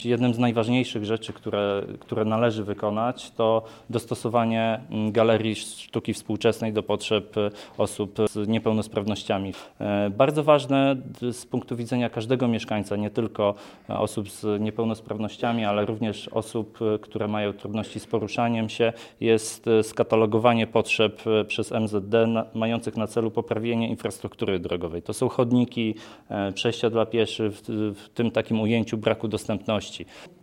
Jednym z najważniejszych rzeczy, które należy wykonać, to dostosowanie Galerii Sztuki Współczesnej do potrzeb osób z niepełnosprawnościami. Bardzo ważne z punktu widzenia każdego mieszkańca, nie tylko osób z niepełnosprawnościami, ale również osób, które mają trudności z poruszaniem się, jest skatalogowanie potrzeb przez MZD mających na celu poprawienie infrastruktury drogowej. To są chodniki, przejścia dla pieszych, w tym takim ujęciu braku dostępności.